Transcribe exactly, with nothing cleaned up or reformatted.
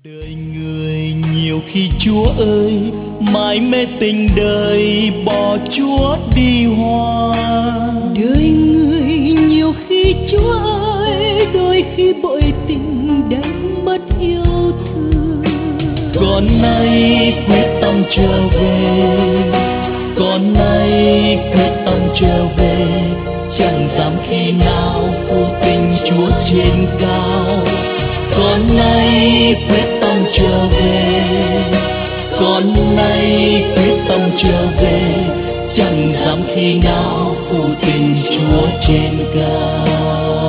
Đời người nhiều khi Chúa ơi, mãi mê tình đời bỏ Chúa đi hoa. Đời người nhiều khi Chúa ơi, đôi khi bội tình đánh mất yêu thương. Con nay quyết tâm trở về, con nay quyết tâm trở về, chẳng dám khi nào phụ tình Chúa trên cao. Con nay quyết tâm trở về, con nay quyết tâm trở về, chẳng dám khi nào phụ tình Chúa trên cao.